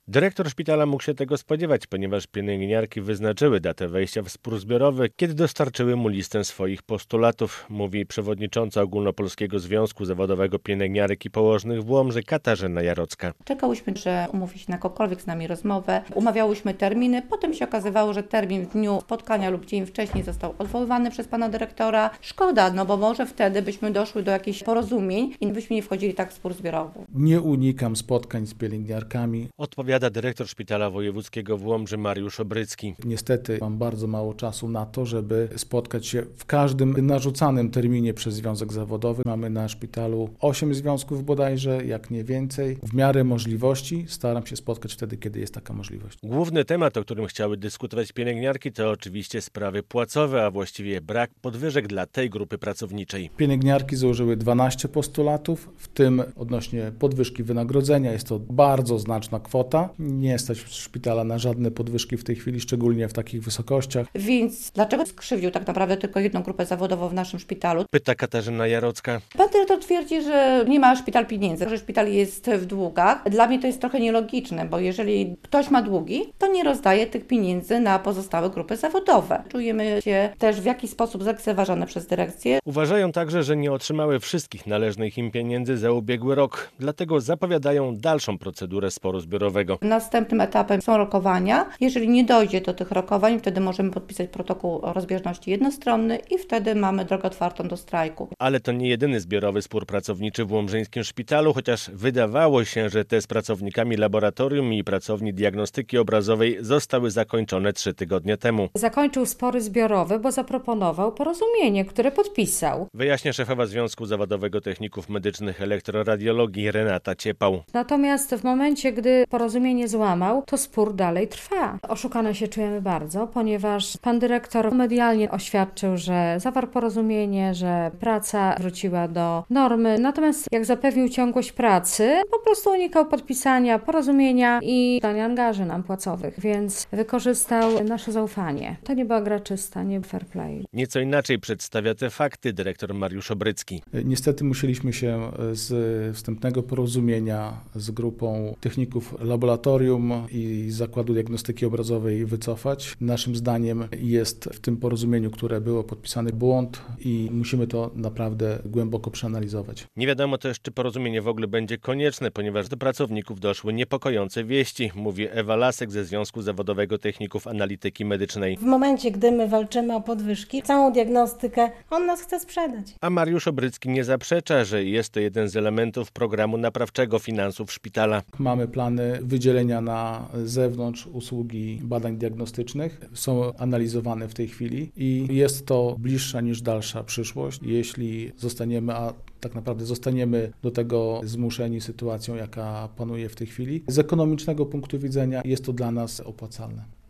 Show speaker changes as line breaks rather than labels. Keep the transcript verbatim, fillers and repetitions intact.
Dyrektor szpitala mógł się tego spodziewać, ponieważ pielęgniarki wyznaczyły datę wejścia w spór zbiorowy, kiedy dostarczyły mu listę swoich postulatów, mówi przewodnicząca Ogólnopolskiego Związku Zawodowego Pielęgniarek i Położnych w Łomży Katarzyna Jarocka.
Czekałyśmy, że umówi się na jakąkolwiek z nami rozmowę, umawiałyśmy terminy, potem się okazywało, że termin w dniu spotkania lub dzień wcześniej został odwoływany przez pana dyrektora. Szkoda, no bo może wtedy byśmy doszły do jakichś porozumień i byśmy nie wchodzili tak w spór zbiorowy.
Nie unikam spotkań z pielęgniarkami.
Odpowiada dyrektor Szpitala Wojewódzkiego w Łomży Mariusz Obrycki.
Niestety mam bardzo mało czasu na to, żeby spotkać się w każdym narzucanym terminie przez związek zawodowy. Mamy na szpitalu osiem związków bodajże, jak nie więcej. W miarę możliwości staram się spotkać wtedy, kiedy jest taka możliwość.
Główny temat, o którym chciały dyskutować pielęgniarki, to oczywiście sprawy płacowe, a właściwie brak podwyżek dla tej grupy pracowniczej.
Pielęgniarki złożyły dwanaście postulatów, w tym odnośnie podwyżki wynagrodzenia. Jest to bardzo znaczna kwota. Nie stać szpitala na żadne podwyżki w tej chwili, szczególnie w takich wysokościach.
Więc dlaczego skrzywdził tak naprawdę tylko jedną grupę zawodową w naszym szpitalu?
Pyta Katarzyna Jarocka.
Pan dyrektor twierdzi, że nie ma szpital pieniędzy, że szpital jest w długach. Dla mnie to jest trochę nielogiczne, bo jeżeli ktoś ma długi, to nie rozdaje tych pieniędzy na pozostałe grupy zawodowe. Czujemy się też w jakiś sposób zlekceważone przez dyrekcję.
Uważają także, że nie otrzymały wszystkich należnych im pieniędzy za ubiegły rok, dlatego zapowiadają dalszą procedurę sporu zbiorowego.
Następnym etapem są rokowania. Jeżeli nie dojdzie do tych rokowań, wtedy możemy podpisać protokół o rozbieżności jednostronny i wtedy mamy drogę otwartą do strajku.
Ale to nie jedyny zbiorowy spór pracowniczy w łomżyńskim szpitalu, chociaż wydawało się, że te z pracownikami laboratorium i pracowni diagnostyki obrazowej zostały zakończone trzy tygodnie temu.
Zakończył spory zbiorowe, bo zaproponował porozumienie, które podpisał.
Wyjaśnia szefowa Związku Zawodowego Techników Medycznych Elektroradiologii Renata Ciepał.
Natomiast w momencie, gdy porozumienie złamał, to spór dalej trwa. Oszukane się czujemy bardzo, ponieważ pan dyrektor medialnie oświadczył, że zawarł porozumienie, że praca wróciła do normy. Natomiast jak zapewnił ciągłość pracy, po prostu unikał podpisania porozumienia i dania angaży nam płacowych, więc wykorzystał nasze zaufanie. To nie była gra czysta, nie fair play.
Nieco inaczej przedstawia te fakty dyrektor Mariusz Obrycki.
Niestety musieliśmy się z wstępnego porozumienia z grupą techników laboratorium i Zakładu Diagnostyki Obrazowej wycofać. Naszym zdaniem jest w tym porozumieniu, które było podpisane, błąd i musimy to naprawdę głęboko przeanalizować.
Nie wiadomo też, czy porozumienie w ogóle będzie konieczne, ponieważ do pracowników doszły niepokojące wieści, mówi Ewa Lasek ze Związku Zawodowego Techników Analityki Medycznej.
W momencie, gdy my walczymy o podwyżki, całą diagnostykę, on nas chce sprzedać.
A Mariusz Obrycki nie zaprzecza, że jest to jeden z elementów programu naprawczego finansów szpitala.
Mamy plany wydzielenia na zewnątrz usługi badań diagnostycznych. Są analizowane w tej chwili i jest to bliższa niż dalsza przyszłość. Jeśli zostaniemy, a tak naprawdę zostaniemy do tego zmuszeni sytuacją, jaka panuje w tej chwili, z ekonomicznego punktu widzenia jest to dla nas opłacalne.